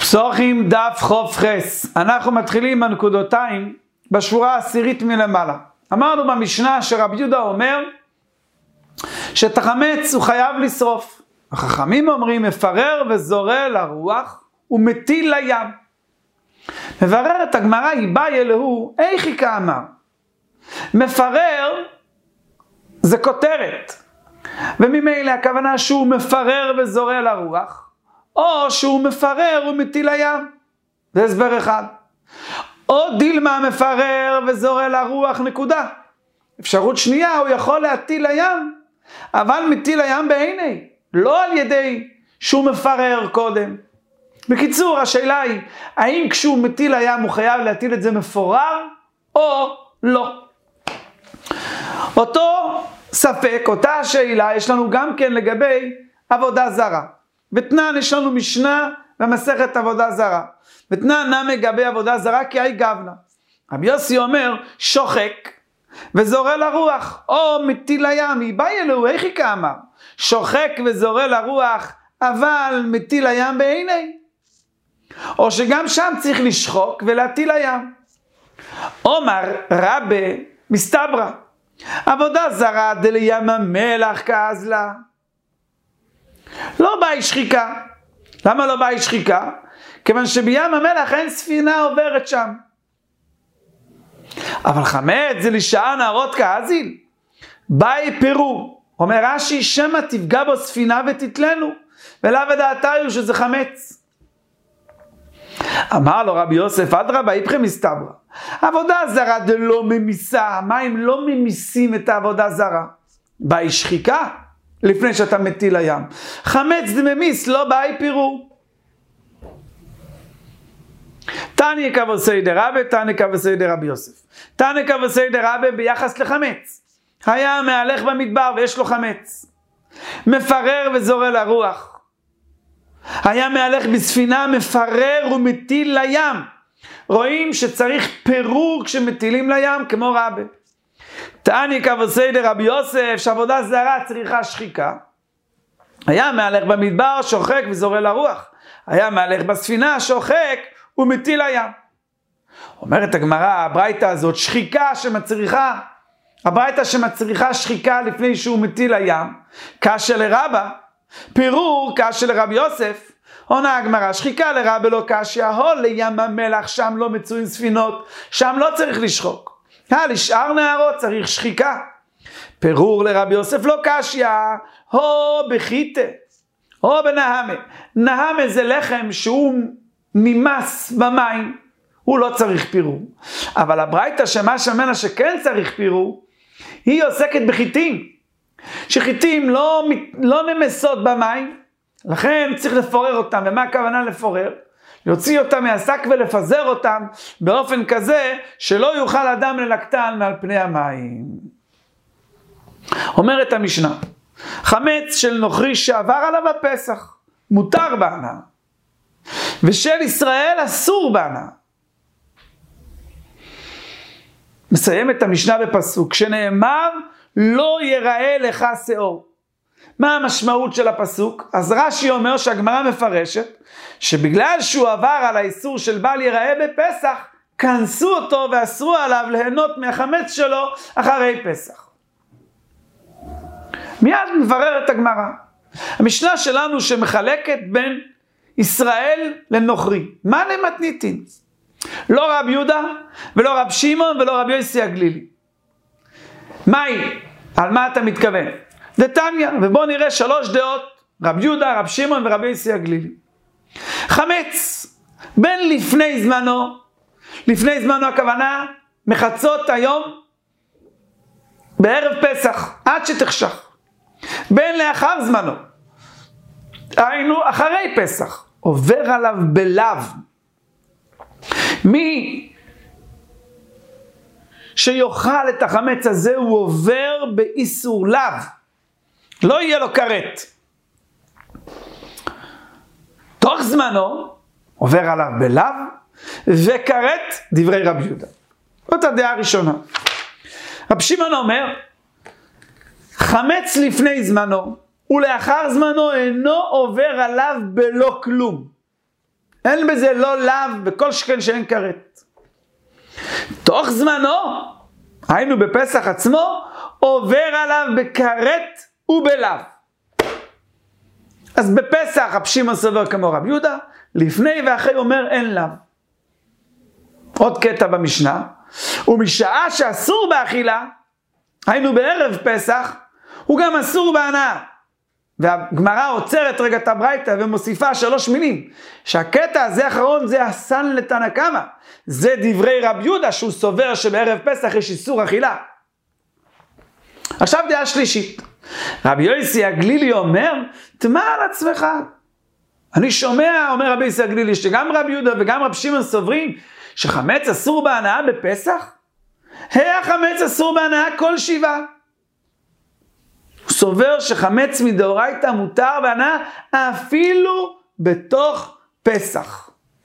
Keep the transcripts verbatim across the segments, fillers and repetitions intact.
פסוחים דף חוף חס. אנחנו מתחילים בנקודותיים בשורה העשירית מלמעלה. אמרנו במשנה שרבי יהודה אומר שאת החמץ הוא חייב לשרוף. החכמים אומרים מפרר וזורע לרוח ומטיל לים. מבררת הגמרא איבאי אלוהו איכי כאמר. מפרר זה כותרת, וממילא הכוונה שהוא מפרר וזורע לרוח, או שהוא מפרר ומטיל לים. זה הסבר אחד. או דילמה מפרר וזורע לרוח נקודה. אפשרות שנייה, הוא יכול להטיל לים, אבל מטיל לים בעיני, לא על ידי שהוא מפרר קודם. בקיצור, השאלה היא, האם כשהוא מטיל לים הוא חייב להטיל את זה מפורר או לא? אותו ספק, אותה השאלה, יש לנו גם כן לגבי עבודה זרה. בתנן יש לנו משנה במסכת עבודה זרה. בתנן נם לגבי עבודה זרה כי היא גבנה. רבי יוסי אומר שוחק וזורע לרוח, או מטיל לים. איבאי אלוהו איכי כאמר. שוחק וזורע לרוח, אבל מטיל לים בעיני. או שגם שם צריך לשחוק ולהטיל לים. אומר רבי מסתברא. עבודה זרה דלים המלח כאזלה. לא באי שחיקה. למה לא באי שחיקה? כיוון שבים המלח אין ספינה עוברת שם. אבל חמץ זה לשעה נערות כאזיל. באי פירו. אומר רש"י שמא תפגע בו ספינה ותתלנו. ולאו דעתיו שזה חמץ. אמר לו רבי יוסף אדרבה איפכא מסתברא. עבודה זרה דלא ממיסה. המים לא ממיסים את העבודה זרה. באי שחיקה לפני שאתה מטיל לים. חמץ דממיס לא באי פירו. תניא כבוסי דרבי, תניא כבוסי דרבי יוסף. תניא כבוסי דרבי ביחס לחמץ. היה מהלך במדבר ויש לו חמץ. מפרר וזורע לרוח. היה מהלך בספינה, מפרר ומטיל לים. רואים שצריך פירור כשמטילים לים כמו רבי. תניא כבוסי דרבי יוסף שעבודה זרה צריכה שחיקה. היה מהלך במדבר שוחק וזורע לרוח. היה מהלך בספינה שוחק ומטיל לים. אומרת הגמרא, הברייתא הזאת שחיקה שמצריכה, הברייתא שמצריכה שחיקה לפני שהוא מטיל לים, קשה לרבה, פירור קשה לרבי יוסף. עונה הגמרא, שחיקה לרבה לא קשה, הו לים המלח, שם לא מצויים ספינות, שם לא צריך לשחוק. לשאר נהרות צריך שחיקה. פירור לרבי יוסף לא קשה, הו בחיטה, הו בנהמה. נהמה זה לחם שהוא ממס במים, הוא לא צריך פירור. אבל הברייתא שמה שמנה שכן צריך פירור, היא עוסקת בחיטים. שחיטים לא, לא נמסות במים, לכן צריך לפורר אותם. ומה הכוונה לפורר? להוציא אותם מהשק ולפזר אותם באופן כזה שלא יוכל אדם ללקטן מעל פני המים. אומרת המשנה, חמץ של נוכרי שעבר עליו הפסח, מותר בהנאה. ושל ישראל אסור בהנאה. מסיים את המשנה בפסוק, שנאמר לא ייראה לך שאור. מה המשמעות של הפסוק? אז רש"י אומר שהגמרא מפרשת, שבגלל שהוא עבר על האיסור של בל ייראה בפסח, כנסו אותו ואסרו עליו ליהנות מהחמץ שלו אחרי פסח. מיד מבררת הגמרא. המשנה שלנו שמחלקת בין ישראל לנוכרי. מה למתניתין? לא רב יהודה ולא רב שמעון ולא רב יוסי הגלילי. מהי? על מה אתה מתכוון? דתניא, ובואו נראה שלוש דעות, רב יהודה, רב שמעון ורב יוסי הגלילי. חמץ, בין לפני זמנו, לפני זמנו הכוונה, מחצות היום, בערב פסח, עד שתחשך. בין לאחר זמנו, היינו אחרי פסח, עובר עליו בלאו. מי שיוכל את החמץ הזה הוא עובר באיסור לאו, לא יהיה לו כרת. תוך זמנו עובר עליו בלאו וכרת, דברי רבי יהודה. זאת הדעה הראשונה. רב שמעון אומר, חמץ לפני זמנו ולאחר זמנו אינו עובר עליו בלא כלום. אין בזה לא לאו בכל שכן שאין כרת. תוך זמנו, היינו בפסח עצמו, עובר עליו בכרת ובלאו. אז בפסח רב שמעון סובר כמו רב יהודה, לפני ואחרי אומר אין לאו. עוד קטע במשנה, ומשעה שאסור באכילה, היינו בערב פסח, הוא גם אסור בהנאה. והגמרא עוצרת רגע את הברייתא ומוסיפה שלוש מילים, שהקטע הזה האחרון זה הסן לתנא קמא, זה דברי רב יהודה שהוא סובר שבערב פסח יש איסור אכילה. עכשיו דעה שלישית, רבי יוסי הגלילי אומר, תמה על עצמך. אני שומע, אומר רבי יוסי הגלילי, שגם רבי יהודה וגם רב שמעון סוברים שחמץ אסור בהנאה בפסח? החמץ אסור בהנאה כל שבעה. הוא סובר שחמץ מדאורייתא מותר בהנאה אפילו בתוך פסח.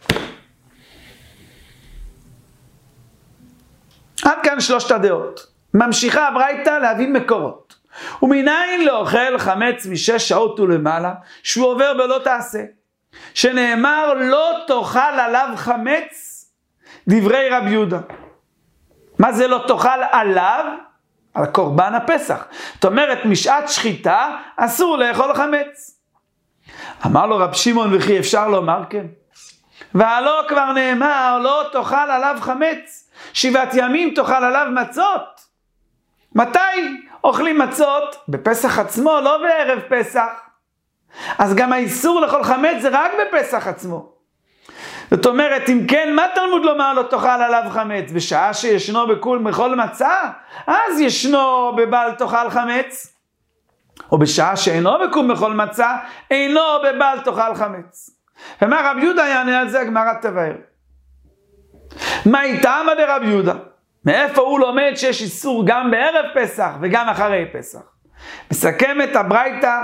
עד כאן שלושת הדעות. ממשיכה הברייתא להביא מקורות. ומניין לאוכל חמץ משש שעות ולמעלה, שהוא עובר בלא תעשה. שנאמר לא תאכל עליו חמץ, דברי רב יהודה. מה זה לא תאכל עליו? על קורבן הפסח. זאת אומרת, משעת שחיטה אסור לאכול חמץ. אמר לו רב שמעון, וכי אפשר לומר כן? והלא כבר נאמר, לא תאכל עליו חמץ, שבעת ימים תאכל עליו מצות. מתי אוכלים מצות? בפסח עצמו, לא בערב פסח. אז גם האיסור לאכול חמץ זה רק בפסח עצמו. זאת אומרת, אם כן, מה תלמוד לומר לא תאכל עליו חמץ? בשעה שישנו בכל בכל מצה, אז ישנו בבל תאכל חמץ. או בשעה שאינו בכל בכל מצה, אינו בבל תאכל חמץ. ומה רב יהודה יענה על זה? הגמרא תבאר. מה איתם עד רב יהודה? מאיפה הוא לומד שיש איסור גם בערב פסח וגם אחרי פסח? מסכם את הברייתא,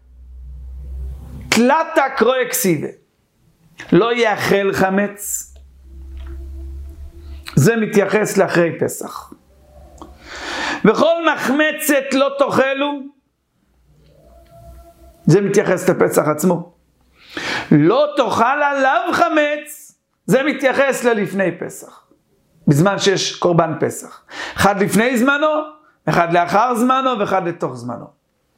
תלתא קרוא כסיבה. לא יאכל חמץ. זה מתייחס לאחרי פסח. וכל מחמצת לא תאכלו. זה מתייחס לפסח עצמו. לא תאכל עליו חמץ. זה מתייחס ללפני פסח. בזמן שיש קורבן פסח. אחד לפני זמנו, אחד לאחר זמנו ואחד לתוך זמנו.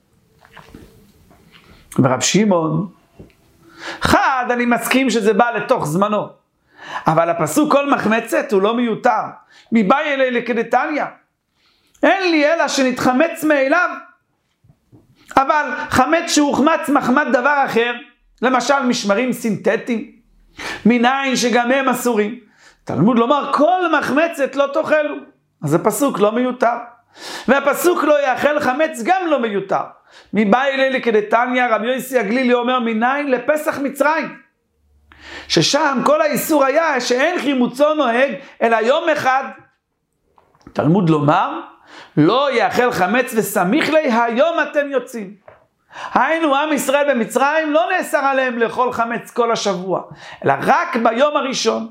ורב שמעון, אחד, אני מסכים שזה בא לתוך זמנו. אבל הפסוק כל מחמצת הוא לא מיותר. מבאי אלי לקדתניא. אין לי אלא שנתחמץ מאליו. אבל חמץ שהוחמץ מחמת דבר אחר, למשל משמרים סינתטיים, מניין שגם הם אסורים. תלמוד לומר כל מחמצת לא תאכלו. אז הפסוק לא מיותר. והפסוק לא יאכל חמץ גם לא מיותר. מבאי אלי לקדתניא, רבי יוסי הגלילי אומר מניין לפסח מצרים. ששם כל האיסור היה שאין חימוצו נוהג אלא יום אחד. תלמוד לומר לא יאכל חמץ וסמיך לי היום אתם יוצאים. היינו עם ישראל במצרים לא נאסר עליהם לאכול חמץ כל השבוע, אלא רק ביום הראשון.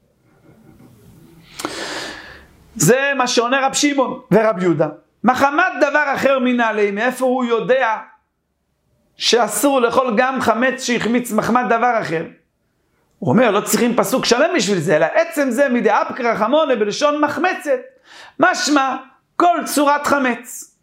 זה מה שעונה רב שמעון ורב יהודה. מחמת דבר אחר מנהלי, מאיפה הוא יודע שאסור לאכול גם חמץ שהחמיץ מחמת דבר אחר? הוא אומר, לא צריכים פסוק שלם בשביל זה, אלא עצם זה מדאפקא רחמונא בלשון מחמצת, משמע כל צורת חמץ.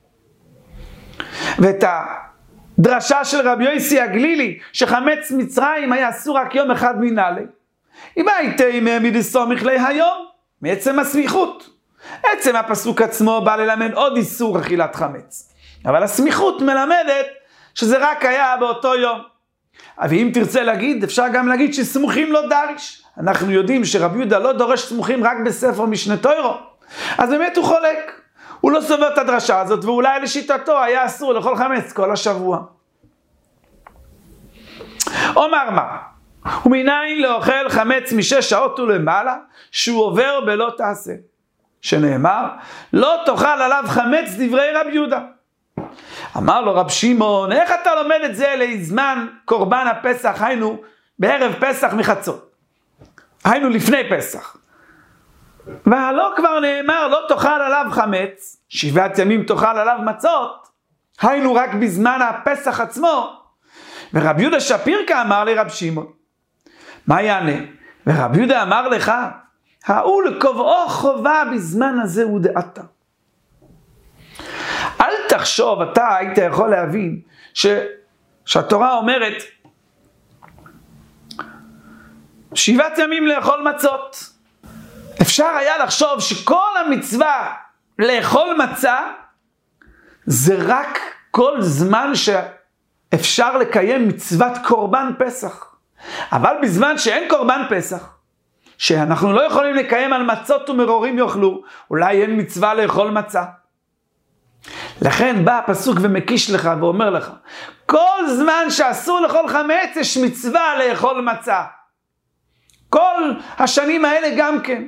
ואת הדרשה של רבי יוסי הגלילי, שחמץ מצרים היה אסור רק יום אחד מנהלי, אם הייתי מדסומיך לי היום, מעצם הסמיכות. עצם הפסוק עצמו בא ללמד עוד איסור אכילת חמץ. אבל הסמיכות מלמדת שזה רק היה באותו יום. ואם תרצה להגיד, אפשר גם להגיד שסמוכים לא דריש. אנחנו יודעים שרבי יהודה לא דורש סמוכים רק בספר משנה תורה. אז באמת הוא חולק. הוא לא סובר את הדרשה הזאת, ואולי לשיטתו היה אסור לאכול חמץ כל השבוע. אומר מה? ומניין לאוכל חמץ משש שעות ולמעלה, שהוא עובר בלא תעשה. שנאמר, לא תאכל עליו חמץ דברי רב יהודה. אמר לו רב שמעון, איך אתה לומד את זה לזמן קורבן הפסח, היינו בערב פסח מחצות, היינו לפני פסח. והלא כבר נאמר, לא תאכל עליו חמץ, שבעת ימים תאכל עליו מצות, היינו רק בזמן הפסח עצמו. ורב יהודה שפירקה אמר לרב שמעון, מה יענה? ורבי יהודה אמר לך, ההוא לקובעו חובה בזמן הזה הוא דעתה. אל תחשוב, אתה היית יכול להבין, ש... שהתורה אומרת, שבעת ימים לאכול מצות. אפשר היה לחשוב שכל המצווה לאכול מצה, זה רק כל זמן שאפשר לקיים מצוות קורבן פסח. אבל בזמן שאין קורבן פסח, שאנחנו לא יכולים לקיים על מצות ומרורים יאכלו, אולי אין מצווה לאכול מצה. לכן בא הפסוק ומקיש לך ואומר לך, כל זמן שאסור לאכול חמץ, יש מצווה לאכול מצה. כל השנים האלה גם כן.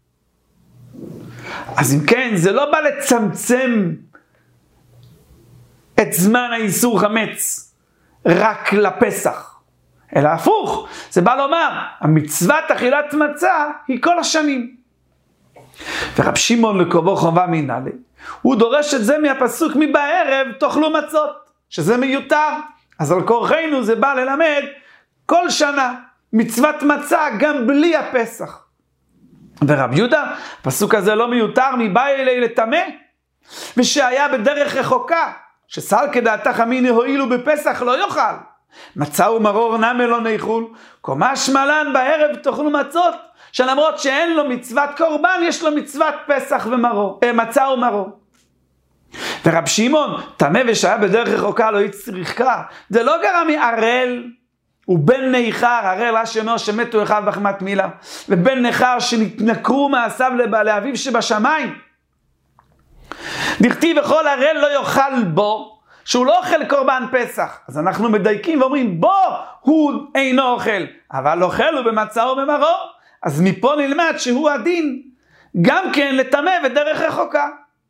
אז אם כן, זה לא בא לצמצם את זמן האיסור חמץ רק לפסח, אלא הפוך, זה בא לומר, המצוות אכילת מצה היא כל השנים. ורב שמעון לקובעו חובה מנהלי, הוא דורש את זה מהפסוק מבערב תאכלו מצות, שזה מיותר. אז על כורחנו זה בא ללמד כל שנה מצוות מצה גם בלי הפסח. ורב יהודה, הפסוק הזה לא מיותר, מבא אלי לטמא, ושהיה בדרך רחוקה, שסל כדעתך אמינא הואילו בפסח לא יאכל, מצה ומרור נמי לא נאכול, קומה שמלן בערב תאכלו מצות, שלמרות שאין לו מצוות קורבן, יש לו מצוות פסח ומרור, אה, מצה ומרור. ורב שמעון, טמא ושהיה בדרך רחוקה לא יצריך קרא, זה לא גרם מערל, הוא בן ניכר, הראל רש"י אומר שמתו אחיו בחמת מילה, ובן ניכר שנתנכרו מעשיו לבעלי אביו שבשמיים. דכתיב וכל הראל לא יאכל בו, שהוא לא אוכל קורבן פסח. אז אנחנו מדייקים ואומרים בו הוא אינו אוכל, אבל אוכל הוא במצה ובמרור. אז מפה נלמד שהוא הדין גם כן לטמא ודרך רחוקה.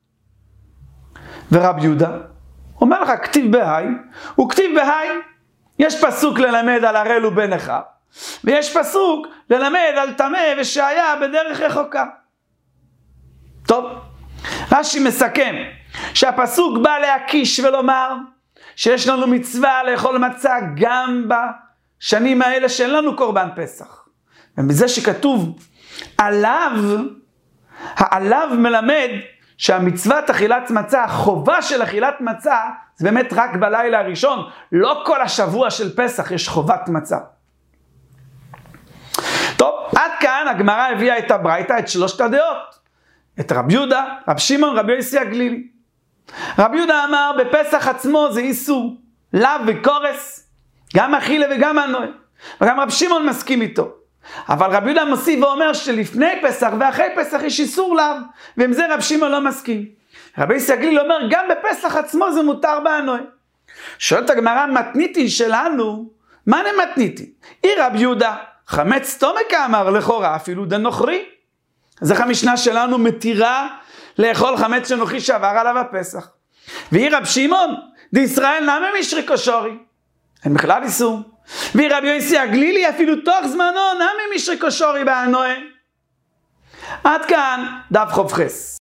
ורב יהודה אומר לך, כתיב בהי, הוא כתיב בהי, יש פסוק ללמד על הראל ובן אחיו, ויש פסוק ללמד על טמא ושהיה בדרך רחוקה. טוב, רש"י מסכם שהפסוק בא להקיש ולומר שיש לנו מצווה לאכול מצה גם בשנים האלה שאין לנו קורבן פסח. ומזה שכתוב עליו, העליו מלמד שהמצוות אכילת מצה, החובה של אכילת מצה, זה באמת רק בלילה הראשון, לא כל השבוע של פסח יש חובת מצה. טוב, עד כאן הגמרא הביאה את הברייתא, את שלושת הדעות. את רב יהודה, רב שמעון, רבי יוסי הגלילי. רב יהודה אמר, בפסח עצמו זה איסור, לאו וקורס, גם אכילה וגם הנועה. וגם רב שמעון מסכים איתו. אבל רב יהודה מוסיף ואומר שלפני פסח ואחרי פסח יש איסור לאו, ועם זה רב שמעון לא מסכים. רבי יוסי הגלילי אומר, גם בפסח עצמו זה מותר בהנועה. שואלת הגמרא, מתניתי שלנו, מה נמתניתי? אי רב יהודה, חמץ תומקה אמר לכאורה, אפילו דנוכרי. אז איך המשנה שלנו מתירה לאכול חמץ שנוכרי שעבר עליו הפסח. ואי רב שמעון, דישראל נמי משריקו שורי. אין בכלל איסור. ואי רבי יוסי הגלילי, אפילו תוך זמנו נמי משריקו שורי בהנועה. עד כאן דף חופכס.